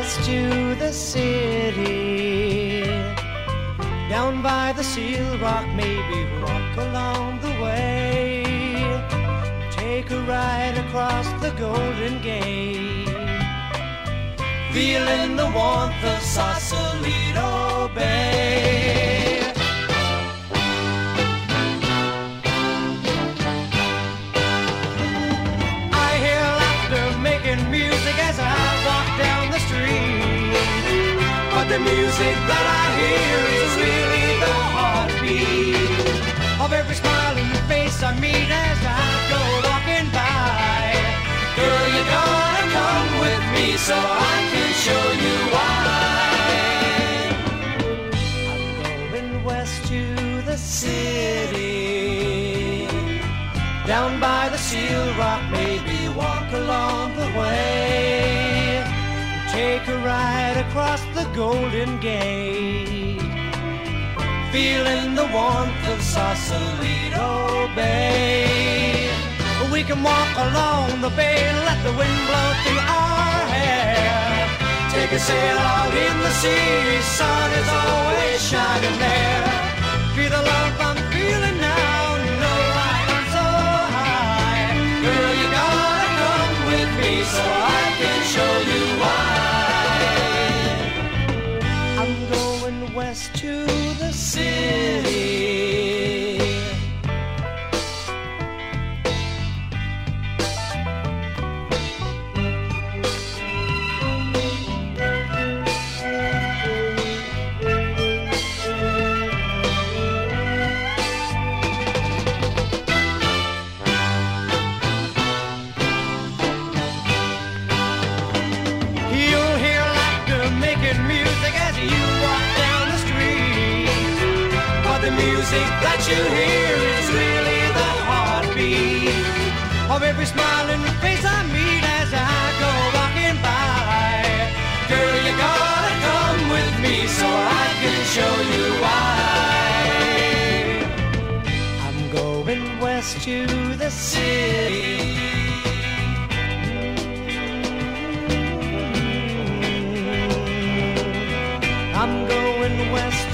west to the city. Down by the Seal Rock, maybe walk along the way. Take a ride across the Golden Gate. Feeling the warmth of Sausalito Bay. I hear laughter making music as I walk down the street. But the music that I hear is really the heartbeat of every smiling face I meet as I go walking by. Girl, you gotta come with me so I can show you why. I'm going west to the city. Down by the Seal Rock, maybe walk along the way. Take a ride across the Golden Gate. Feeling the warmth of Sausalito Bay. We can walk along the bay and let the wind blow through our hair. Take a sail out in the sea, sun is always shining there. Feel the love I'm feeling now, know I'm so high. Girl, you gotta come with me so I can show you why. I'm going west to the city. The music that you hear is really the heartbeat of every smiling face I meet as I go walking by. Girl, you gotta come with me so I can show you why. I'm going west to the city. I'm going west